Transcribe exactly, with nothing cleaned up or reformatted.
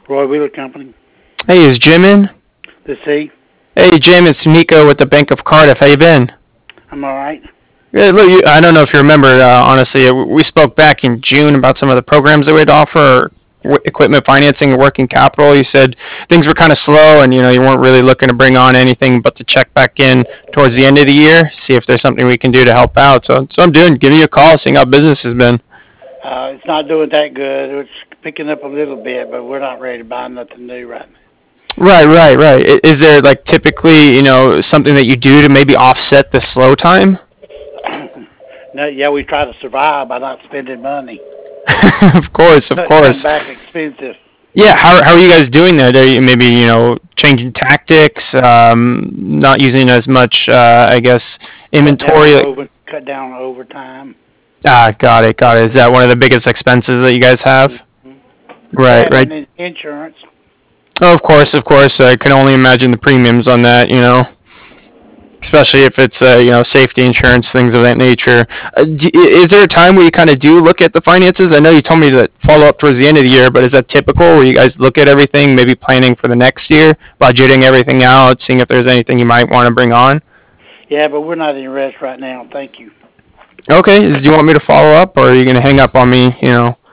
Roy Wheeler Company. Hey, is Jim in? This he? Hey, Jim, it's Nico with the Bank of Cardiff. How you been? I'm all right. Yeah, look, you, I don't know if you remember. Uh, honestly, uh, we spoke back in June about some of the programs that we'd offer, w- equipment financing and working capital. You said things were kind of slow, and you know you weren't really looking to bring on anything, but to check back in towards the end of the year, see if there's something we can do to help out. So, so I'm doing, giving you a call, seeing how business has been. Uh, it's not doing that good. It's picking up a little bit, but we're not ready to buy nothing new right Right, right, right. I- Is there like typically, you know, something that you do to maybe offset the slow time? now. no, yeah, we try to survive by not spending money. Of course, of Cut, cutting course. back expensive. Yeah, how, how are you guys doing that? Are you maybe, you know, changing tactics, um, not using as much, uh, I guess, Cut down on inventory? over, cut down on overtime. Ah, got it, got it. Is that one of the biggest expenses that you guys have? Mm-hmm. Right, That right. and in- insurance. Oh, of course, of course. I can only imagine the premiums on that, you know, especially if it's, uh, you know, safety insurance, things of that nature. Uh, d- is there a time where you kind of do look at the finances? I know you told me to follow up towards the end of the year, but is that typical where you guys look at everything, maybe planning for the next year, budgeting everything out, seeing if there's anything you might want to bring on? Yeah, but we're not in a rush right now. Thank you. Okay, do you want me to follow up, or are you going to hang up on me, you know?